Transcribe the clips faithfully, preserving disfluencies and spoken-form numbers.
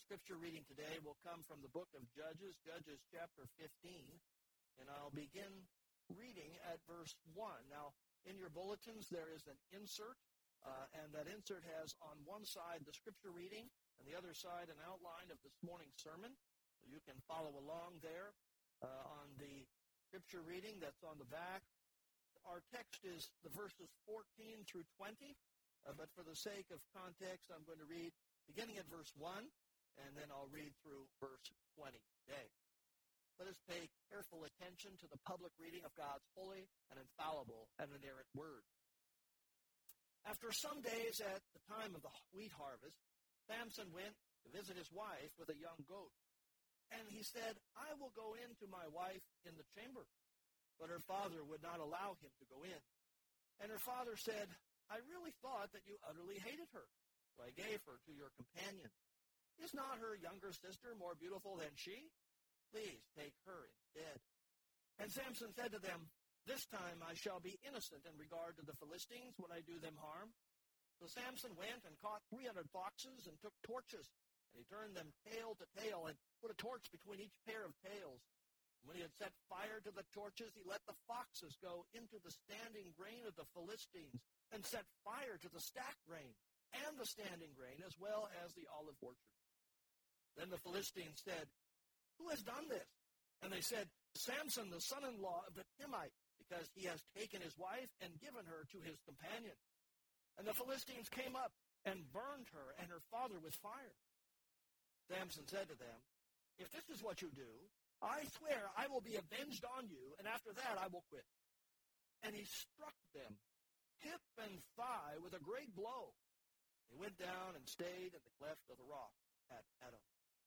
scripture reading today will come from the book of Judges, Judges chapter fifteen, and I'll begin reading at verse one. Now, in your bulletins, there is an insert, uh, and that insert has on one side the scripture reading, and the other side an outline of this morning's sermon. So you can follow along there uh, on the scripture reading that's on the back. Our text is the verses fourteen through twenty, uh, but for the sake of context, I'm going to read beginning at verse one, and then I'll read through verse twenty today. Let us pay careful attention to the public reading of God's holy and infallible and inerrant word. After some days at the time of the wheat harvest, Samson went to visit his wife with a young goat. And he said, I will go in to my wife in the chamber. But her father would not allow him to go in. And her father said, I really thought that you utterly hated her, so I gave her to your companion. Is not her younger sister more beautiful than she? Please take her instead. And Samson said to them, This time I shall be innocent in regard to the Philistines when I do them harm. So Samson went and caught three hundred foxes and took torches, and he turned them tail to tail and put a torch between each pair of tails. And when he had set fire to the torches, he let the foxes go into the standing grain of the Philistines and set fire to the stacked grain and the standing grain as well as the olive orchard. Then the Philistines said, Who has done this? And they said, Samson, the son-in-law of the Timnite, because he has taken his wife and given her to his companion. And the Philistines came up and burned her and her father with fire. Samson said to them, If this is what you do, I swear I will be avenged on you, and after that I will quit. And he struck them hip and thigh with a great blow. They went down and stayed in the cleft of the rock at Adam.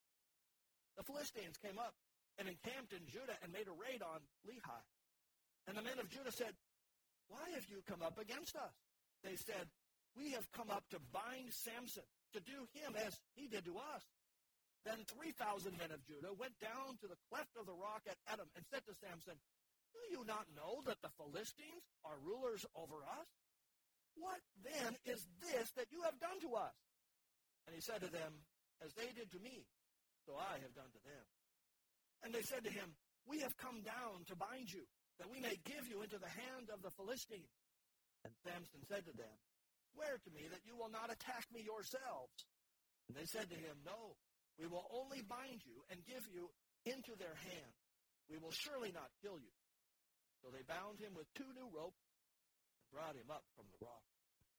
The Philistines came up and encamped in Judah and made a raid on Lehi. And the men of Judah said, Why have you come up against us? They said, We have come up to bind Samson, to do him as he did to us. Then three thousand men of Judah went down to the cleft of the rock at Adam and said to Samson, Do you not know that the Philistines are rulers over us? What then is this that you have done to us? And he said to them, As they did to me, so I have done to them. And they said to him, We have come down to bind you, that we may give you into the hand of the Philistines. And Samson said to them, Swear to me that you will not attack me yourselves. And they said to him, No, we will only bind you and give you into their hand. We will surely not kill you. So they bound him with two new ropes and brought him up from the rock.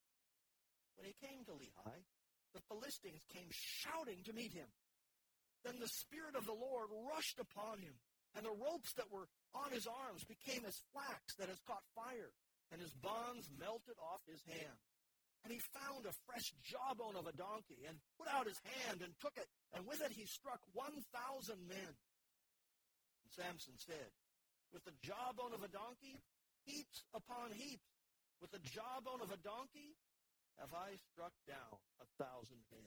When he came to Lehi, the Philistines came shouting to meet him. Then the Spirit of the Lord rushed upon him, and the ropes that were on his arms became as flax that has caught fire, and his bonds melted off his hands. And he found a fresh jawbone of a donkey, and put out his hand and took it, and with it he struck one thousand men. And Samson said, With the jawbone of a donkey, heaps upon heaps. With the jawbone of a donkey have I struck down a thousand men.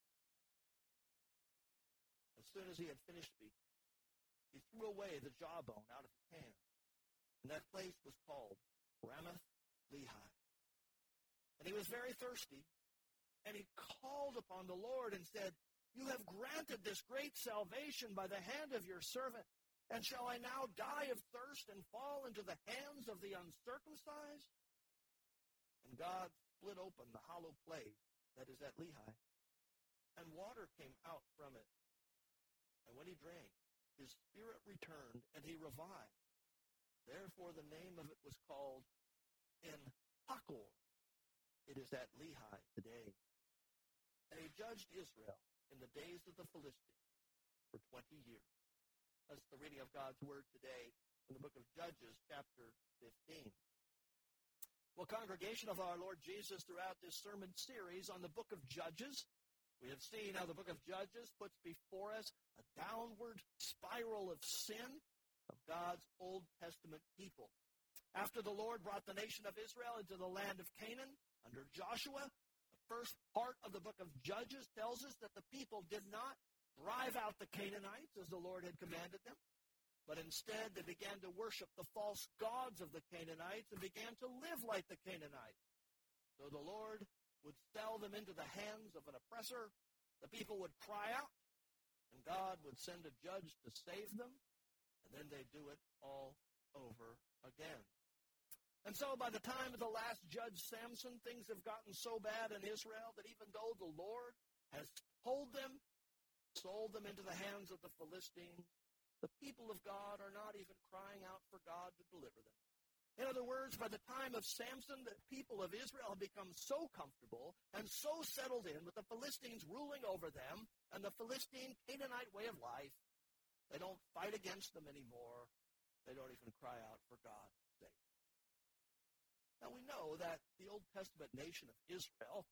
As soon as he had finished speaking, he threw away the jawbone out of his hand, and that place was called Ramath-Lehi. And he was very thirsty, and he called upon the Lord and said, You have granted this great salvation by the hand of your servant, and shall I now die of thirst and fall into the hands of the uncircumcised? And God split open the hollow place that is at Lehi, and water came out from it. And when he drank, his spirit returned, and he revived. Therefore the name of it was called En-Hakkore. It is at Lehi today. And he judged Israel in the days of the Philistines for twenty years. That's the reading of God's word today from the book of Judges, chapter fifteen. Well, congregation of our Lord Jesus, throughout this sermon series on the book of Judges, we have seen how the book of Judges puts before us a downward spiral of sin of God's Old Testament people. After the Lord brought the nation of Israel into the land of Canaan under Joshua, the first part of the book of Judges tells us that the people did not drive out the Canaanites as the Lord had commanded them, but instead they began to worship the false gods of the Canaanites and began to live like the Canaanites. So the Lord would sell them into the hands of an oppressor. The people would cry out, and God would send a judge to save them, and then they'd do it all over again. And so by the time of the last judge, Samson, things have gotten so bad in Israel that even though the Lord has told them, sold them into the hands of the Philistines, the people of God are not even crying out for God to deliver them. In other words, by the time of Samson, the people of Israel have become so comfortable and so settled in with the Philistines ruling over them and the Philistine Canaanite way of life, they don't fight against them anymore. They don't even cry out for God to save them. Now we know that the Old Testament nation of Israel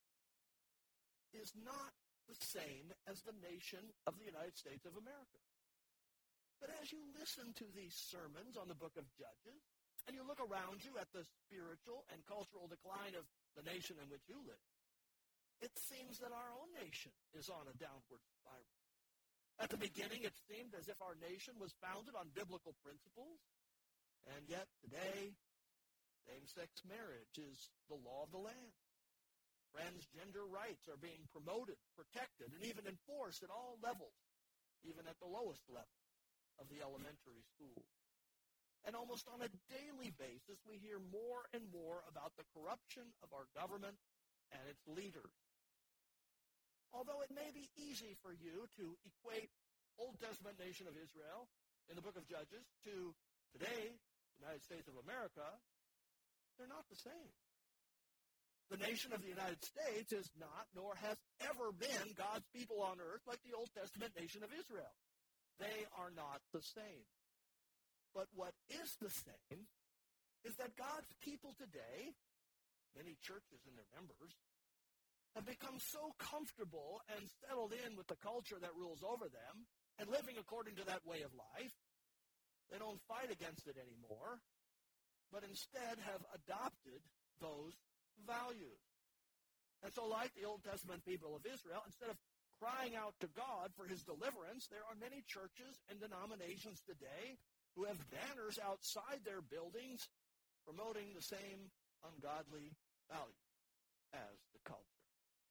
is not the same as the nation of the United States of America. But as you listen to these sermons on the book of Judges, and you look around you at the spiritual and cultural decline of the nation in which you live, it seems that our own nation is on a downward spiral. At the beginning, it seemed as if our nation was founded on biblical principles, and yet today, same-sex marriage is the law of the land. Transgender rights are being promoted, protected, and even enforced at all levels, even at the lowest level of the elementary school. And almost on a daily basis, we hear more and more about the corruption of our government and its leaders. Although it may be easy for you to equate Old Testament nation of Israel in the book of Judges to today, United States of America, they're not the same. The nation of the United States is not, nor has ever been, God's people on earth like the Old Testament nation of Israel. They are not the same. But what is the same is that God's people today, many churches and their members, have become so comfortable and settled in with the culture that rules over them and living according to that way of life, they don't fight against it anymore, but instead have adopted those values. And so like the Old Testament people of Israel, instead of crying out to God for his deliverance, there are many churches and denominations today who have banners outside their buildings promoting the same ungodly values as the culture.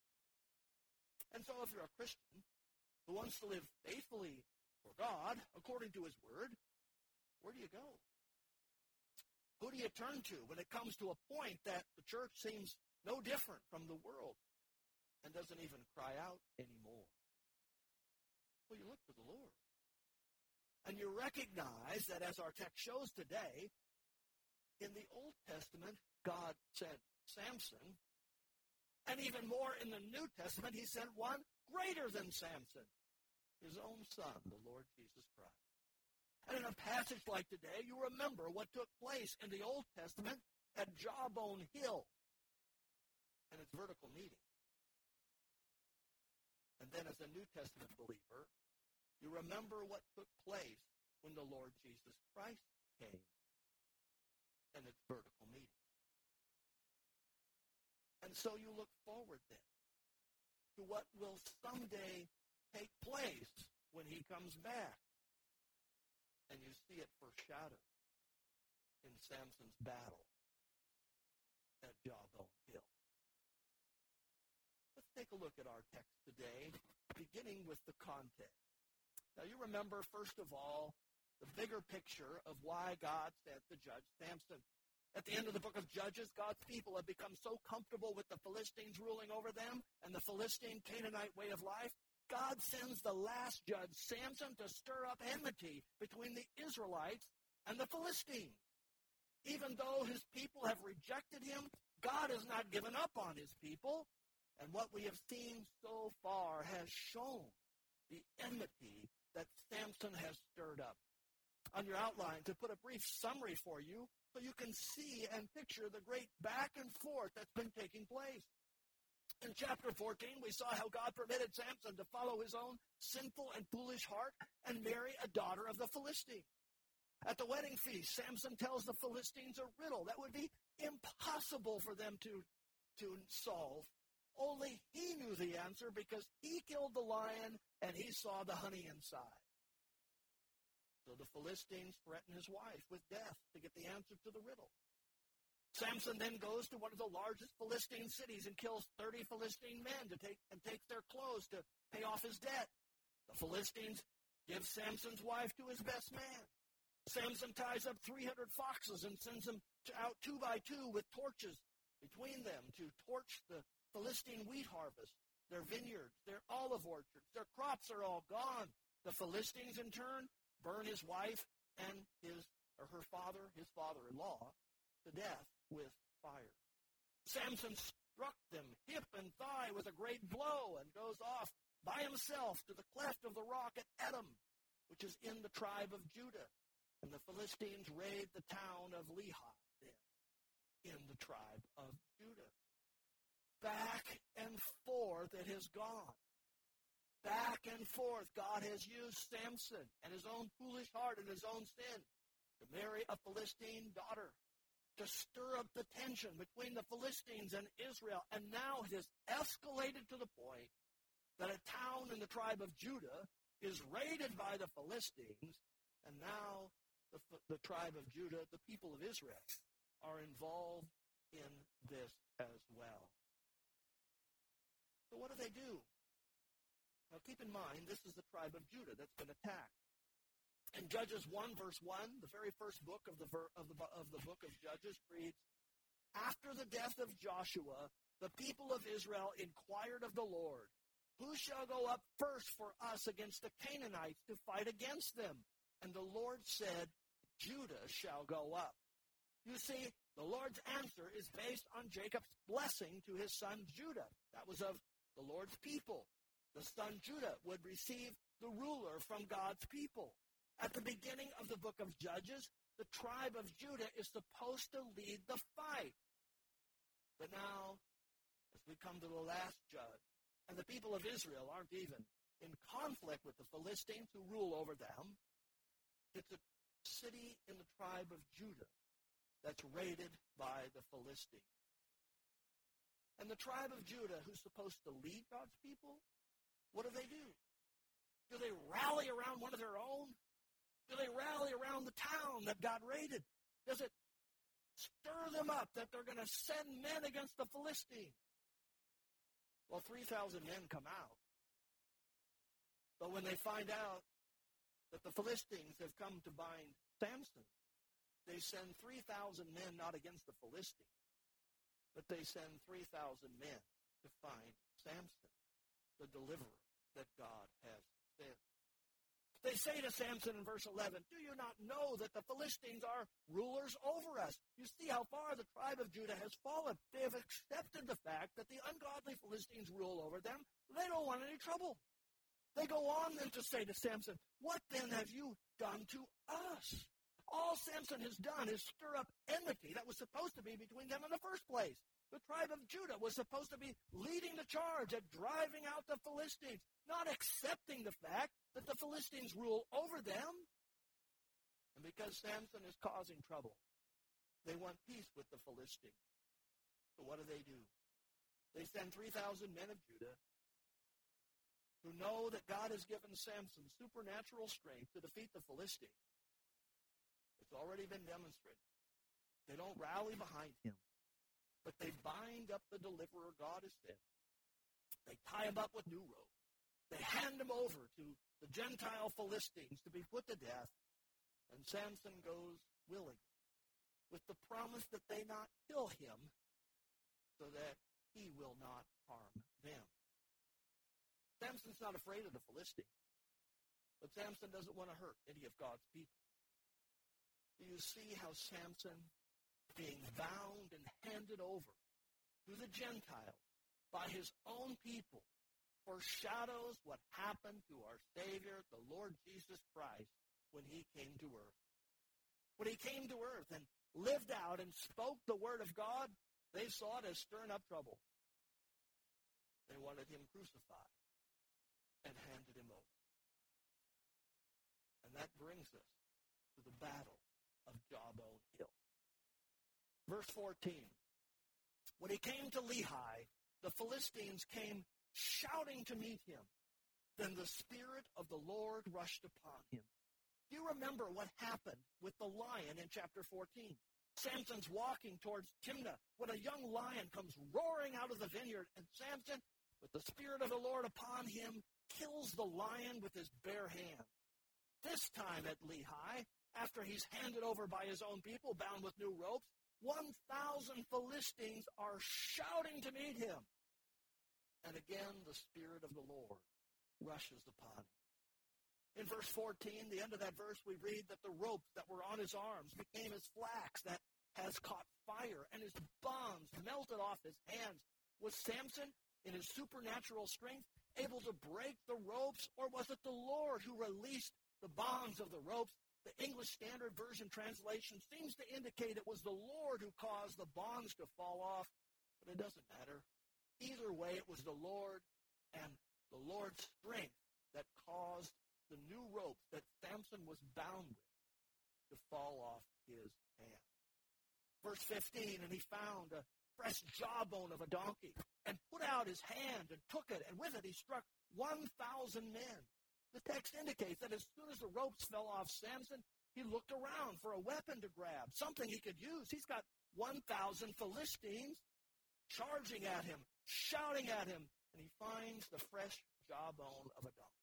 And so if you're a Christian who wants to live faithfully for God, according to his word, where do you go? Who do you turn to when it comes to a point that the church seems no different from the world and doesn't even cry out anymore? Well, you look to the Lord. And you recognize that as our text shows today, in the Old Testament, God sent Samson. And even more in the New Testament, he sent one greater than Samson, his own son, the Lord Jesus Christ. And in a passage like today, you remember what took place in the Old Testament at Jawbone Hill and its vertical meeting. And then as a New Testament believer, you remember what took place when the Lord Jesus Christ came and its vertical meeting. And so you look forward then to what will someday take place when he comes back. And you see it foreshadowed in Samson's battle at Jawbone Hill. Let's take a look at our text today, beginning with the context. Now, you remember, first of all, the bigger picture of why God sent the judge Samson. At the end of the book of Judges, God's people have become so comfortable with the Philistines ruling over them and the Philistine Canaanite way of life, God sends the last judge, Samson, to stir up enmity between the Israelites and the Philistines. Even though his people have rejected him, God has not given up on his people. And what we have seen so far has shown the enmity that Samson has stirred up. On your outline, to put a brief summary for you, so you can see and picture the great back and forth that's been taking place. In chapter fourteen, we saw how God permitted Samson to follow his own sinful and foolish heart and marry a daughter of the Philistines. At the wedding feast, Samson tells the Philistines a riddle that would be impossible for them to, to solve. Only he knew the answer because he killed the lion and he saw the honey inside. So the Philistines threaten his wife with death to get the answer to the riddle. Samson then goes to one of the largest Philistine cities and kills thirty Philistine men to take and takes their clothes to pay off his debt. The Philistines give Samson's wife to his best man. Samson ties up three hundred foxes and sends them out two by two with torches between them to torch the Philistine wheat harvest, their vineyards, their olive orchards. Their crops are all gone. The Philistines, in turn, burn his wife and his or her father, his father-in-law, to death with fire. Samson struck them hip and thigh with a great blow and goes off by himself to the cleft of the rock at Edom, which is in the tribe of Judah. And the Philistines raid the town of Lehi, then, in the tribe of Judah. Back and forth it has gone. Back and forth, God has used Samson and his own foolish heart and his own sin to marry a Philistine daughter, to stir up the tension between the Philistines and Israel. And now it has escalated to the point that a town in the tribe of Judah is raided by the Philistines, and now the, the tribe of Judah, the people of Israel, are involved in this as well. So what do they do? Now keep in mind, this is the tribe of Judah that's been attacked. In Judges one, verse one, the very first book of the, ver- of the, of the book of Judges reads, "After the death of Joshua, the people of Israel inquired of the Lord, who shall go up first for us against the Canaanites to fight against them? And the Lord said, Judah shall go up." You see, the Lord's answer is based on Jacob's blessing to his son Judah. That was of the Lord's people. The son Judah would receive the ruler from God's people. At the beginning of the book of Judges, the tribe of Judah is supposed to lead the fight. But now, as we come to the last judge, and the people of Israel aren't even in conflict with the Philistines who rule over them, it's a city in the tribe of Judah that's raided by the Philistines. And the tribe of Judah, who's supposed to lead God's people, what do they do? Do they rally around one of their own? Do they rally around the town that got raided? Does it stir them up that they're going to send men against the Philistines? Well, three thousand men come out. But when they find out that the Philistines have come to bind Samson, they send three thousand men not against the Philistines, but they send three thousand men to find Samson, the deliverer that God has sent. They say to Samson in verse eleven, "Do you not know that the Philistines are rulers over us?" You see how far the tribe of Judah has fallen. They have accepted the fact that the ungodly Philistines rule over them. They don't want any trouble. They go on then to say to Samson, "What then have you done to us?" All Samson has done is stir up enmity that was supposed to be between them in the first place. The tribe of Judah was supposed to be leading the charge at driving out the Philistines, not accepting the fact that the Philistines rule over them. And because Samson is causing trouble, they want peace with the Philistines. So what do they do? They send three thousand men of Judah who know that God has given Samson supernatural strength to defeat the Philistines. It's already been demonstrated. They don't rally behind him, but they bind up the deliverer God has sent. They tie him up with new ropes. They hand him over to the Gentile Philistines to be put to death, and Samson goes willingly, with the promise that they not kill him, so that he will not harm them. Samson's not afraid of the Philistines, but Samson doesn't want to hurt any of God's people. Do you see how Samson, being bound and handed over to the Gentiles by his own people, foreshadows what happened to our Savior, the Lord Jesus Christ, when he came to earth? When he came to earth and lived out and spoke the word of God, they saw it as stirring up trouble. They wanted him crucified and handed him over. And that brings us to the battle of Jabon Hill. Verse fourteen. When he came to Lehi, the Philistines came shouting to meet him. Then the Spirit of the Lord rushed upon him. Do you remember what happened with the lion in chapter fourteen? Samson's walking towards Timnah when a young lion comes roaring out of the vineyard, and Samson, with the Spirit of the Lord upon him, kills the lion with his bare hand. This time at Lehi, after he's handed over by his own people, bound with new ropes, one thousand Philistines are shouting to meet him. And again, the Spirit of the Lord rushes upon him. In verse fourteen, the end of that verse, we read that the ropes that were on his arms became as flax that has caught fire, and his bonds melted off his hands. Was Samson, in his supernatural strength, able to break the ropes, or was it the Lord who released the bonds of the ropes? The English Standard Version translation seems to indicate it was the Lord who caused the bonds to fall off, but it doesn't matter. Either way, it was the Lord and the Lord's strength that caused the new ropes that Samson was bound with to fall off his hand. Verse fifteen, and he found a fresh jawbone of a donkey and put out his hand and took it, and with it he struck one thousand men. The text indicates that as soon as the ropes fell off Samson, he looked around for a weapon to grab, something he could use. He's got one thousand Philistines charging at him, shouting at him, and he finds the fresh jawbone of a donkey.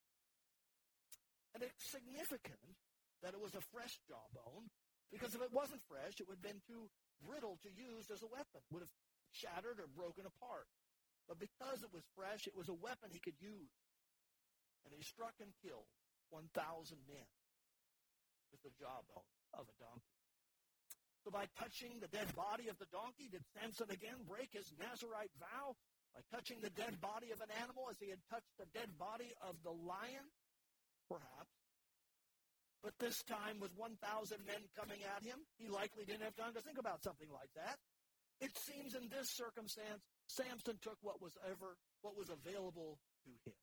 And it's significant that it was a fresh jawbone, because if it wasn't fresh, it would have been too brittle to use as a weapon. It would have shattered or broken apart. But because it was fresh, it was a weapon he could use. And he struck and killed one thousand men with the jawbone of a donkey. So by touching the dead body of the donkey, did Samson again break his Nazirite vow? By touching the dead body of an animal as he had touched the dead body of the lion? Perhaps. But this time, with one thousand men coming at him, he likely didn't have time to think about something like that. It seems in this circumstance, Samson took what was ever, what was available to him.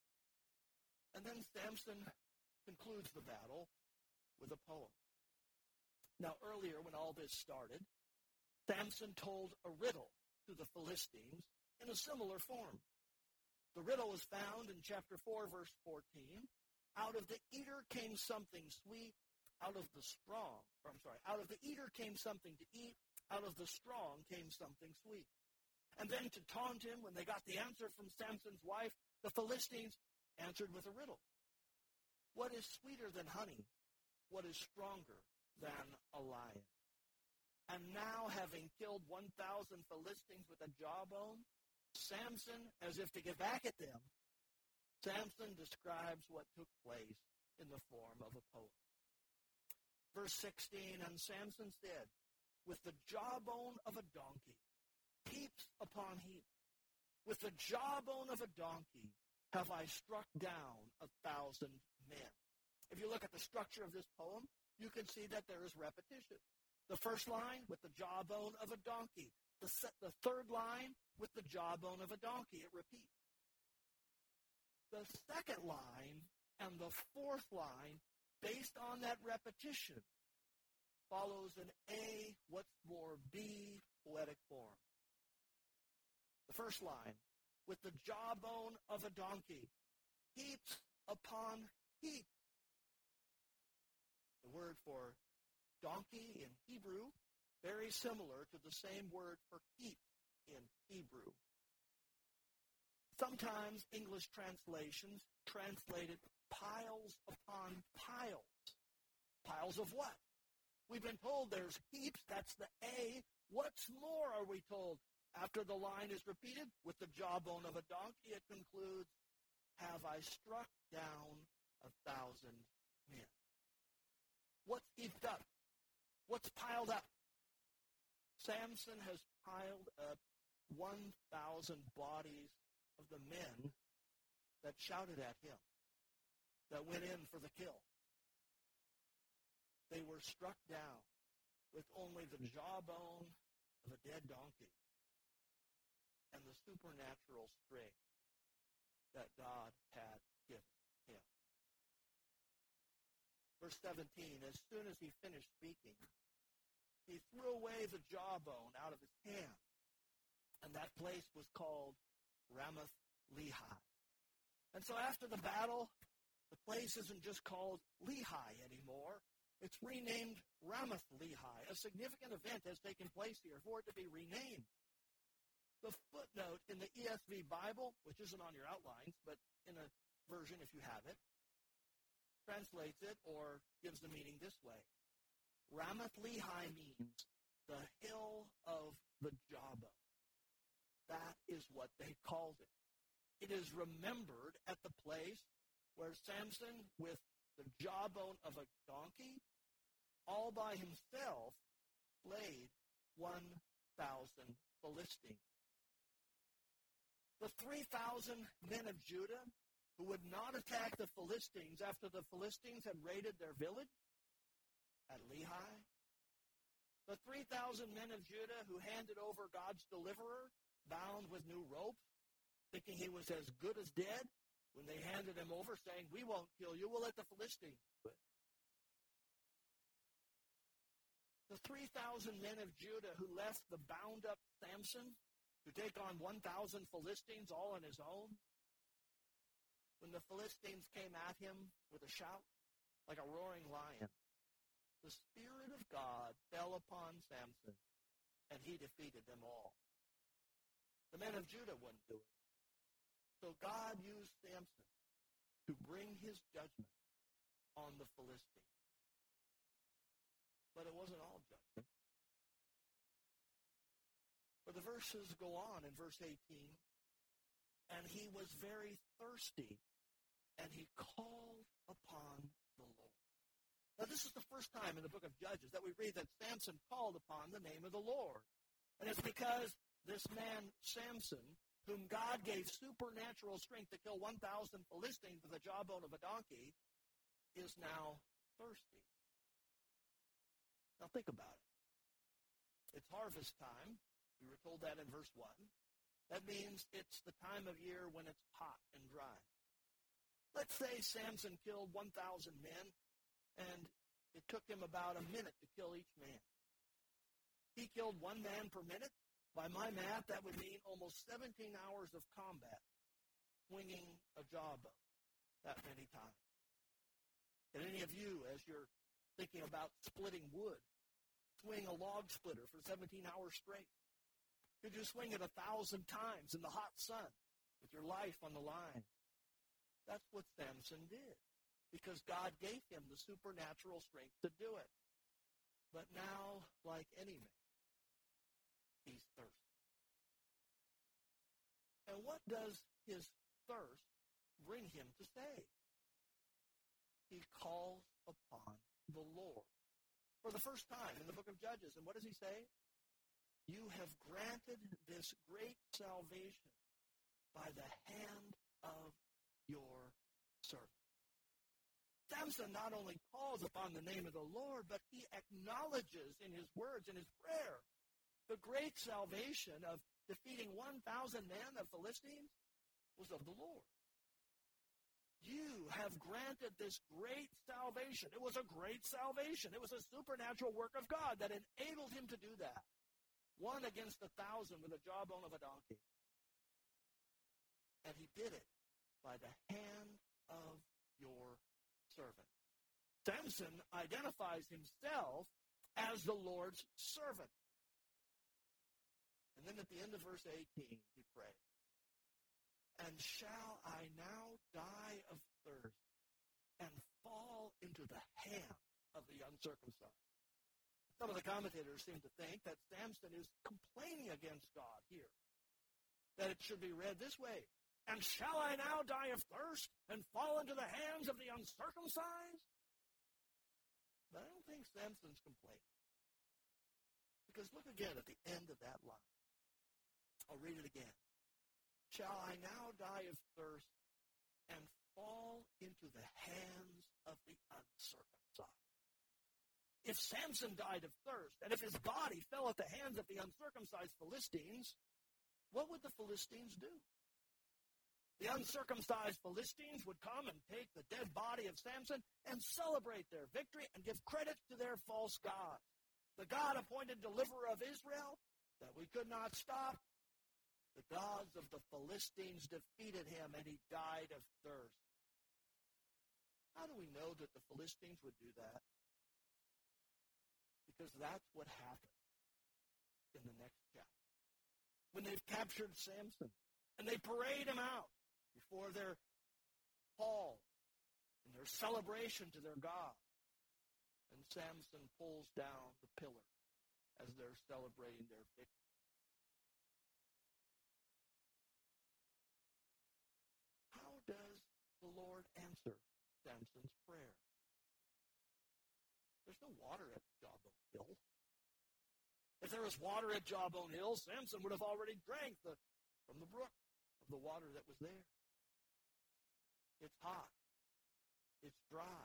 And then Samson concludes the battle with a poem. Now, earlier, when all this started, Samson told a riddle to the Philistines in a similar form. The riddle is found in chapter four, verse fourteen. Out of the eater came something sweet, out of the strong, or I'm sorry, out of the eater came something to eat, out of the strong came something sweet. And then to taunt him, when they got the answer from Samson's wife, the Philistines answered with a riddle. What is sweeter than honey? What is stronger than a lion? And now, having killed one thousand Philistines with a jawbone, Samson, as if to get back at them, Samson describes what took place in the form of a poem. Verse sixteen, and Samson said, with the jawbone of a donkey, heaps upon heaps, with the jawbone of a donkey have I struck down a thousand men. If you look at the structure of this poem, you can see that there is repetition. The first line, with the jawbone of a donkey. The, se- the third line, with the jawbone of a donkey. It repeats. The second line and the fourth line, based on that repetition, follows an A, what's more, B poetic form. The first line, with the jawbone of a donkey, heaps upon heaps. The word for donkey in Hebrew, very similar to the same word for heap in Hebrew. Sometimes English translations translated piles upon piles. Piles of what? We've been told there's heaps, that's the A. What's more, are we told? After the line is repeated, with the jawbone of a donkey, it concludes, have I struck down a thousand men. What's heaped up? What's piled up? Samson has piled up one thousand bodies of the men that shouted at him, that went in for the kill. They were struck down with only the jawbone of a dead donkey and the supernatural strength that God had given him. Verse seventeen, as soon as he finished speaking, he threw away the jawbone out of his hand, and that place was called Ramath Lehi. And so after the battle, the place isn't just called Lehi anymore. It's renamed Ramath Lehi. A significant event has taken place here for it to be renamed. The footnote in the E S V Bible, which isn't on your outlines, but in a version, if you have it, translates it or gives the meaning this way. Ramath Lehi means the hill of the jawbone. That is what they called it. It is remembered at the place where Samson, with the jawbone of a donkey, all by himself, slayed one thousand Philistines. The three thousand men of Judah who would not attack the Philistines after the Philistines had raided their village at Lehi. The three thousand men of Judah who handed over God's deliverer, bound with new ropes, thinking he was as good as dead, when they handed him over, saying, we won't kill you, we'll let the Philistines do it. The three thousand men of Judah who left the bound-up Samson to take on one thousand Philistines all on his own, when the Philistines came at him with a shout, like a roaring lion, the Spirit of God fell upon Samson, and he defeated them all. The men of Judah wouldn't do it. So God used Samson to bring his judgment on the Philistines. But it wasn't all judgment. For the verses go on in verse eighteen, and he was very thirsty, and he called upon the Lord. Now, this is the first time in the book of Judges that we read that Samson called upon the name of the Lord. And it's because this man, Samson, whom God gave supernatural strength to kill one thousand Philistines with the jawbone of a donkey, is now thirsty. Now, think about it. It's harvest time. We were told that in verse one. That means it's the time of year when it's hot and dry. Let's say Samson killed one thousand men, and it took him about a minute to kill each man. He killed one man per minute. By my math, that would mean almost seventeen hours of combat, swinging a jawbone that many times. And any of you, as you're thinking about splitting wood, swing a log splitter for seventeen hours straight? Could you swing it a thousand times in the hot sun with your life on the line? That's what Samson did, because God gave him the supernatural strength to do it. But now, like any man, he's thirsty. And what does his thirst bring him to say? He calls upon the Lord for the first time in the book of Judges. And what does he say? You have granted this great salvation by the hand of your servant. Samson not only calls upon the name of the Lord, but he acknowledges in his words, in his prayer, the great salvation of defeating one thousand men of Philistines was of the Lord. You have granted this great salvation. It was a great salvation. It was a supernatural work of God that enabled him to do that. One against a thousand with a jawbone of a donkey. And he did it by the hand of your servant. Samson identifies himself as the Lord's servant. And then at the end of verse eighteen, he prays, and shall I now die of thirst and fall into the hand of the uncircumcised? Some of the commentators seem to think that Samson is complaining against God here. That it should be read this way, and shall I now die of thirst and fall into the hands of the uncircumcised? But I don't think Samson's complaining. Because look again at the end of that line. I'll read it again. Shall I now die of thirst and fall into the hands of the uncircumcised? If Samson died of thirst, and if his body fell at the hands of the uncircumcised Philistines, what would the Philistines do? The uncircumcised Philistines would come and take the dead body of Samson and celebrate their victory and give credit to their false gods. The God-appointed deliverer of Israel that we could not stop, the gods of the Philistines defeated him, and he died of thirst. How do we know that the Philistines would do that? Because that's what happened in the next chapter. When they've captured Samson, and they parade him out before their Paul in their celebration to their God. And Samson pulls down the pillar as they're celebrating their victory. How does the Lord answer Samson's prayer? There's no water at Jawbone Hill. If there was water at Jawbone Hill, Samson would have already drank the, from the brook of the water that was there. It's hot. It's dry.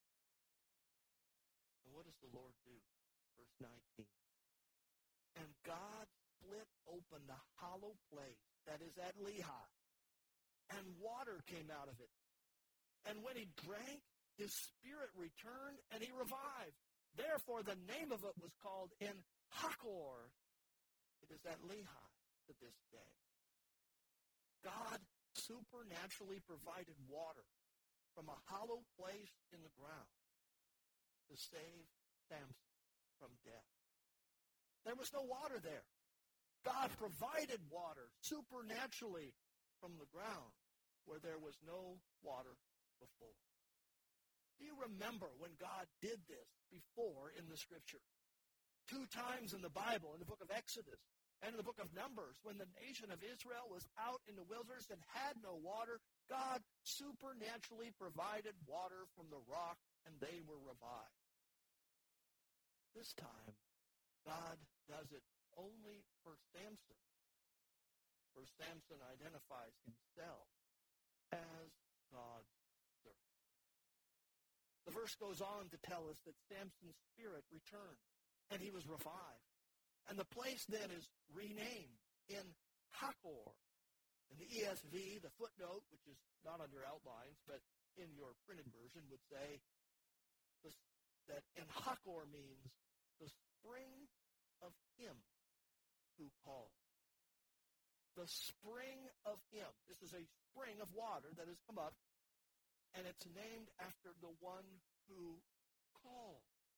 And what does the Lord do? Verse nineteen. And God split open the hollow place that is at Lehi, and water came out of it. And when he drank, his spirit returned, and he revived. Therefore, the name of it was called En Hakkore. It is at Lehi to this day. God supernaturally provided water from a hollow place in the ground to save Samson from death. There was no water there. God provided water supernaturally from the ground where there was no water before. Do you remember when God did this before in the Scriptures? Two times in the Bible, in the book of Exodus and in the book of Numbers, when the nation of Israel was out in the wilderness and had no water, God supernaturally provided water from the rock, and they were revived. This time, God does it only for Samson, for Samson identifies himself as God's servant. The verse goes on to tell us that Samson's spirit returned, and he was revived. And the place then is renamed En Hakkore. In the E S V, the footnote, which is not on your outlines, but in your printed version, would say that En Hakkore means the spring of him who called. The spring of him. This is a spring of water that has come up, and it's named after the one who called.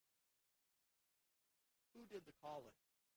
Who did the calling?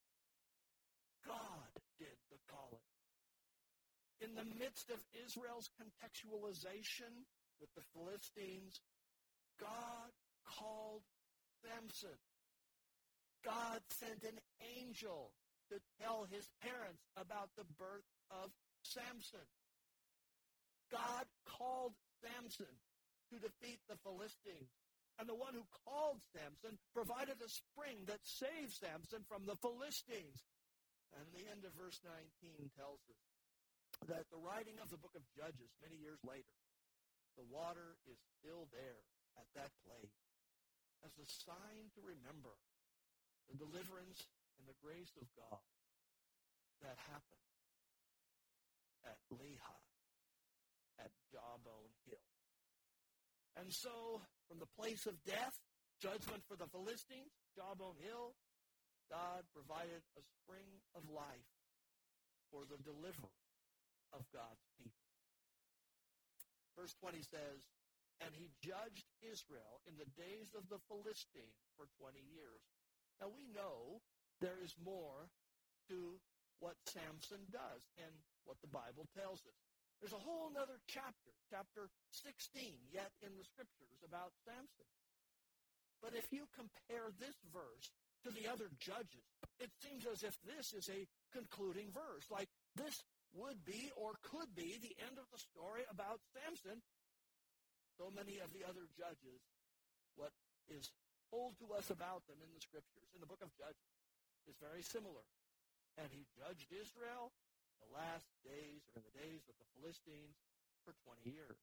God did the calling. In the midst of Israel's contextualization with the Philistines, God called Samson. God sent an angel to tell his parents about the birth of Samson. God called Samson to defeat the Philistines. And the one who called Samson provided a spring that saved Samson from the Philistines. And the end of verse nineteen tells us that the writing of the book of Judges many years later, the water is still there at that place as a sign to remember the deliverance and the grace of God that happened at Lehi, at Jawbone Hill. And so, from the place of death, judgment for the Philistines, Jawbone Hill, God provided a spring of life for the deliverer of God's people. Verse twenty says, and he judged Israel in the days of the Philistines for twenty years. Now we know there is more to what Samson does and what the Bible tells us. There's a whole other chapter, chapter sixteen, yet in the Scriptures about Samson. But if you compare this verse to the other Judges, it seems as if this is a concluding verse. Like this would be or could be the end of the story about Samson. So many of the other Judges, what is told to us about them in the Scriptures, in the book of Judges, is very similar. And he judged Israel in the last days, or in the days of the Philistines, for twenty years.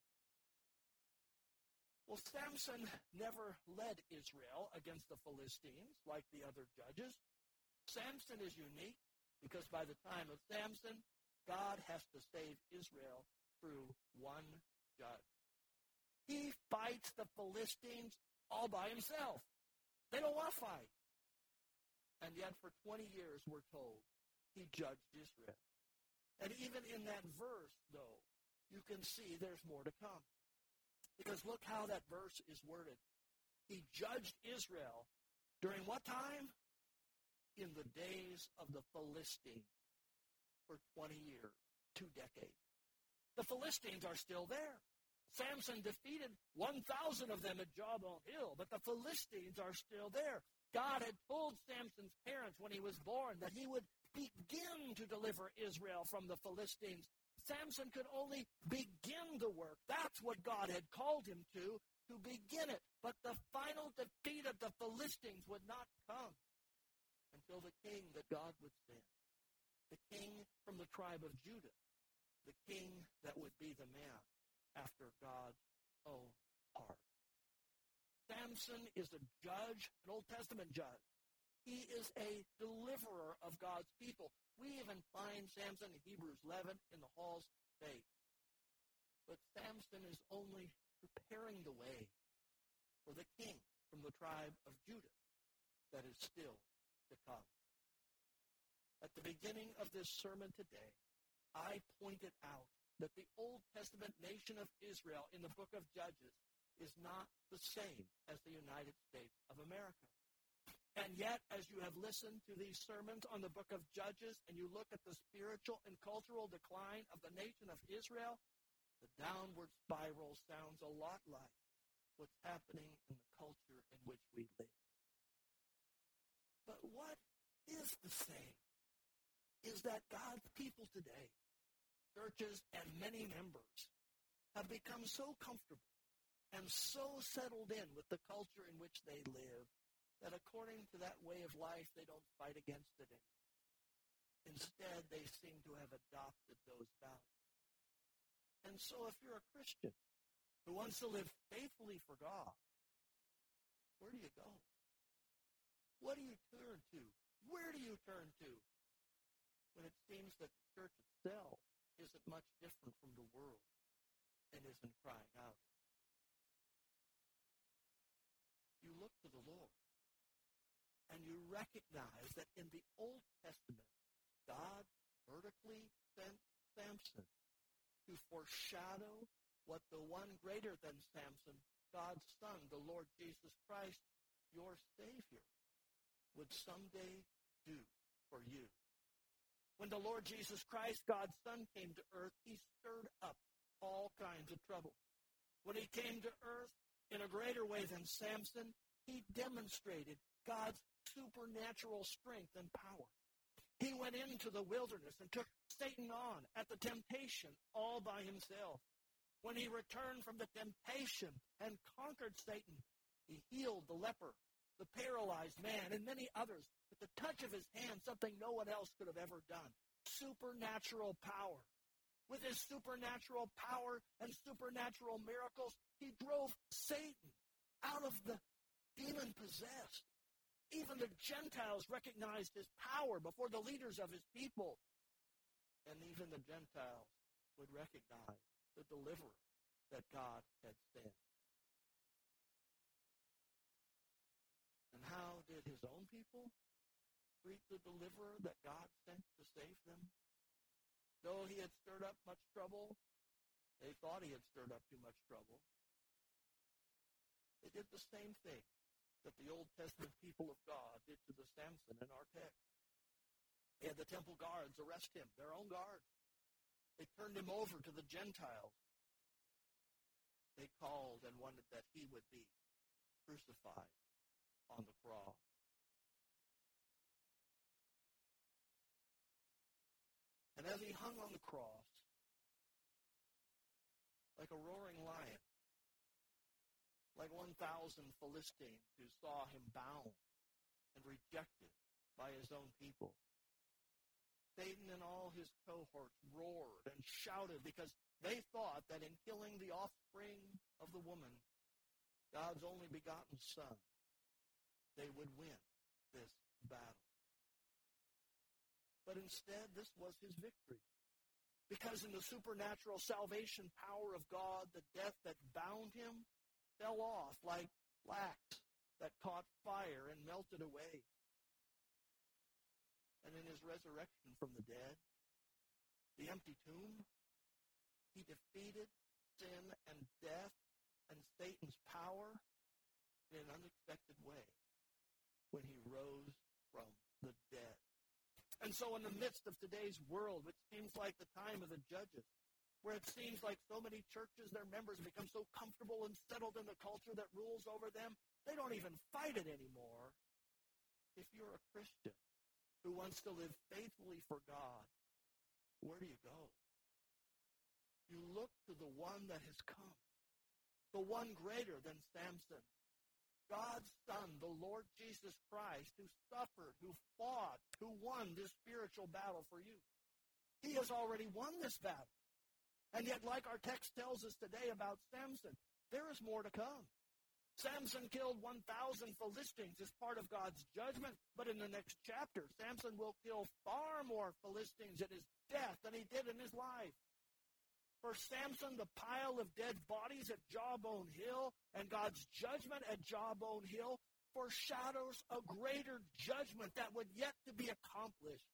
Well, Samson never led Israel against the Philistines like the other judges. Samson is unique because by the time of Samson, God has to save Israel through one judge. He fights the Philistines all by himself. They don't want to fight. And yet for twenty years, we're told, he judged Israel. And even in that verse, though, you can see there's more to come. Because look how that verse is worded. He judged Israel during what time? In the days of the Philistines for twenty years, two decades. The Philistines are still there. Samson defeated one thousand of them at Jabal Hill, but the Philistines are still there. God had told Samson's parents when he was born that he would begin to deliver Israel from the Philistines. Samson could only begin the work. That's what God had called him to, to begin it. But the final defeat of the Philistines would not come until the king that God would send. The king from the tribe of Judah. The king that would be the man after God's own heart. Samson is a judge, an Old Testament judge. He is a deliverer of God's people. We even find Samson in Hebrews eleven in the halls of faith. But Samson is only preparing the way for the king from the tribe of Judah that is still to come. At the beginning of this sermon today, I pointed out that the Old Testament nation of Israel in the book of Judges is not the same as the United States of America. And yet, as you have listened to these sermons on the book of Judges, and you look at the spiritual and cultural decline of the nation of Israel, the downward spiral sounds a lot like what's happening in the culture in which we live. But what is the same is that God's people today, churches and many members, have become so comfortable and so settled in with the culture in which they live that according to that way of life, they don't fight against it anymore. Instead, they seem to have adopted those values. And so if you're a Christian who wants to live faithfully for God, where do you go? What do you turn to? Where do you turn to? When it seems that the church itself isn't much different from the world and isn't crying out. You look to the Lord, and you recognize that in the Old Testament, God vertically sent Samson to foreshadow what the one greater than Samson, God's Son, the Lord Jesus Christ, your Savior, would someday do for you. When the Lord Jesus Christ, God's Son, came to earth, he stirred up all kinds of trouble. When he came to earth in a greater way than Samson, he demonstrated God's supernatural strength and power. He went into the wilderness and took Satan on at the temptation all by himself. When he returned from the temptation and conquered Satan, he healed the leper, the paralyzed man, and many others with the touch of his hand, something no one else could have ever done. Supernatural power. With his supernatural power and supernatural miracles, he drove Satan out of the demon-possessed. Even the Gentiles recognized his power before the leaders of his people. And even the Gentiles would recognize the deliverer that God had sent. And how did his own people treat the deliverer that God sent to save them? Though he had stirred up much trouble, they thought he had stirred up too much trouble. They did the same thing that the Old Testament people of God did to the Samson in our text. They had the temple guards arrest him, their own guards. They turned him over to the Gentiles. They called and wanted that he would be crucified on the cross. And as he hung on the cross, like a roaring lion, like one thousand Philistines who saw him bound and rejected by his own people, Satan and all his cohorts roared and shouted because they thought that in killing the offspring of the woman, God's only begotten Son, they would win this battle. But instead, this was his victory. Because in the supernatural salvation power of God, the death that bound him fell off like flax that caught fire and melted away. And in his resurrection from the dead, the empty tomb, he defeated sin and death and Satan's power in an unexpected way when he rose from the dead. And so in the midst of today's world, which seems like the time of the judges, where it seems like so many churches, their members become so comfortable and settled in the culture that rules over them, they don't even fight it anymore. If you're a Christian who wants to live faithfully for God, where do you go? You look to the one that has come, the one greater than Samson, God's Son, the Lord Jesus Christ, who suffered, who fought, who won this spiritual battle for you. He has already won this battle. And yet, like our text tells us today about Samson, there is more to come. Samson killed one thousand Philistines as part of God's judgment, but in the next chapter, Samson will kill far more Philistines in his death than he did in his life. For Samson, the pile of dead bodies at Jawbone Hill and God's judgment at Jawbone Hill foreshadows a greater judgment that would yet to be accomplished.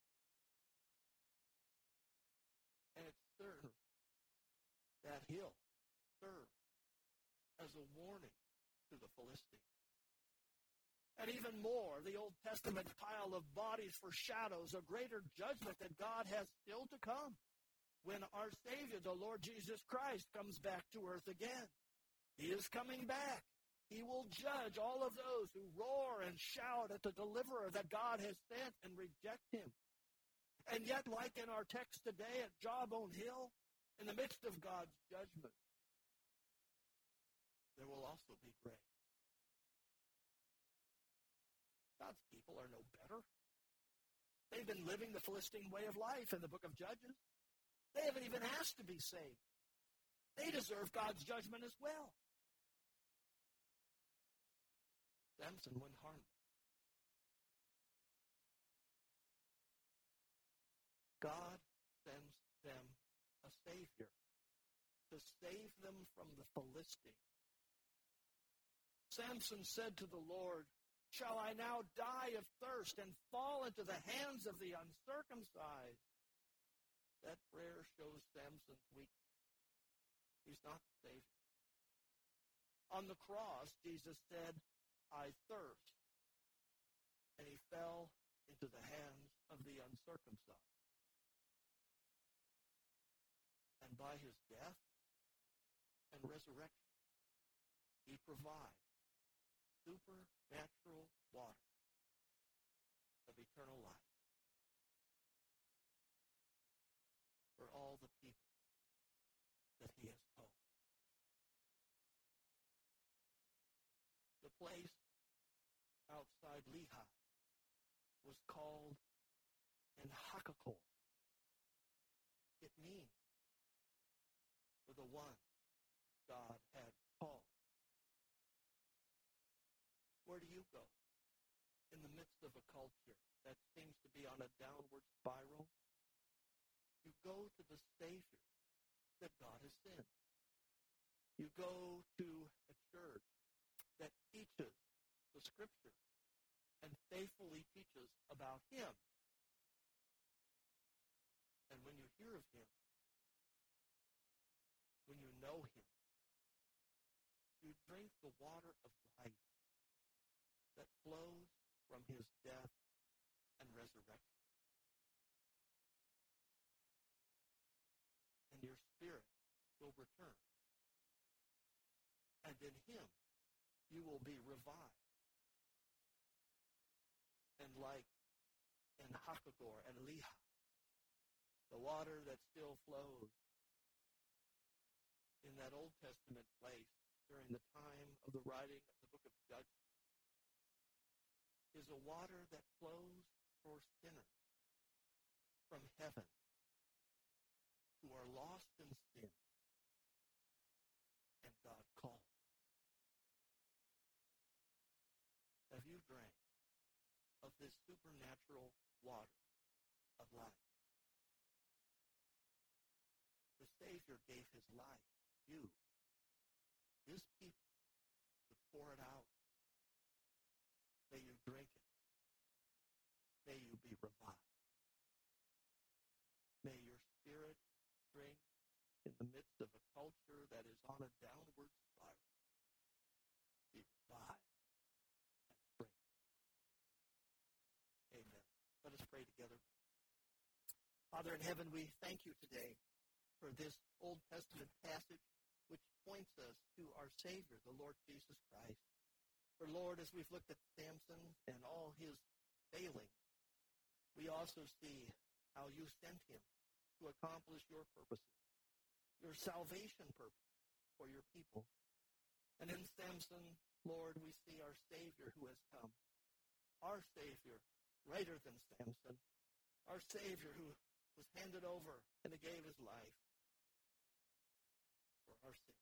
And it serves, that hill serves as a warning to the Philistines. And even more, the Old Testament pile of bodies foreshadows a greater judgment that God has still to come when our Savior, the Lord Jesus Christ, comes back to earth again. He is coming back. He will judge all of those who roar and shout at the deliverer that God has sent and reject him. And yet, like in our text today at Jawbone Hill, in the midst of God's judgment, there will also be grace. God's people are no better. They've been living the Philistine way of life in the book of Judges. They haven't even asked to be saved. They deserve God's judgment as well. Samson went harmless. God sends them a Savior to save them from the Philistines. Samson said to the Lord, "Shall I now die of thirst and fall into the hands of the uncircumcised?" That prayer shows Samson's weakness. He's not the Savior. On the cross, Jesus said, "I thirst." And he fell into the hands of the uncircumcised. And by his death and resurrection, he provides supernatural water of eternal life for all the people that he has called. The place outside Lehi was called En-Hakkore. It means for the one God had called. Where do you go in the midst of a culture that seems to be on a downward spiral? You go to the Savior that God has sent. You go to a church that teaches the Scripture and faithfully teaches about Him. And when you hear of Him, when you know Him, you drink the water of life that flows from His death and resurrection. And your spirit will return. And in Him, you will be revived. And like in En-Hakkore and Lehi, the water that still flows in that Old Testament place during the time of the writing of the book of Judges is a water that flows for sinners from heaven who are lost in sin and God calls. Have you drank of this supernatural water of life? The Savior gave His life, you, His people, to pour it out. May you drink it. May you be revived. May your spirit drink in the midst of a culture that is on a downward spiral. Be revived and strengthened. Amen. Let us pray together. Father in heaven, we thank you today for this Old Testament passage which points us to our Savior, the Lord Jesus Christ. For, Lord, as we've looked at Samson and all his failings, we also see how you sent him to accomplish your purposes, your salvation purpose for your people. And in Samson, Lord, we see our Savior who has come, our Savior, greater than Samson, our Savior who was handed over and he gave his life for our sin.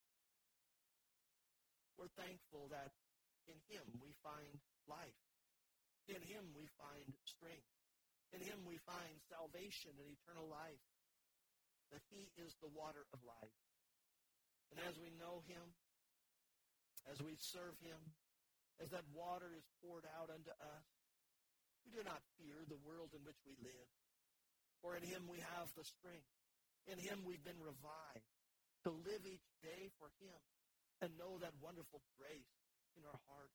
We're thankful that in him we find life. In him we find strength. In him we find salvation and eternal life. That he is the water of life. And as we know him, as we serve him, as that water is poured out unto us, we do not fear the world in which we live. For in him we have the strength. In him we've been revived to live each day for him and know that wonderful grace in our hearts.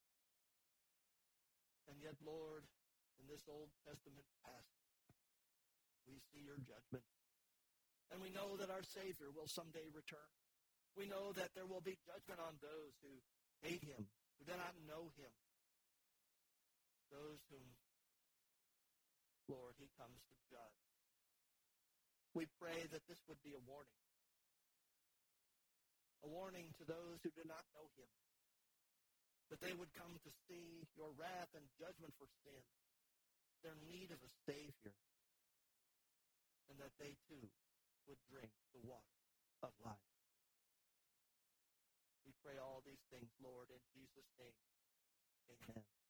And yet, Lord, in this Old Testament passage, we see your judgment. And we know that our Savior will someday return. We know that there will be judgment on those who hate him, who do not know him. Those whom, Lord, he comes to judge. We pray that this would be a warning. A warning to those who do not know him. That they would come to see your wrath and judgment for sin, their need of a Savior, and that they too would drink the water of life. We pray all these things, Lord, in Jesus' name. Amen.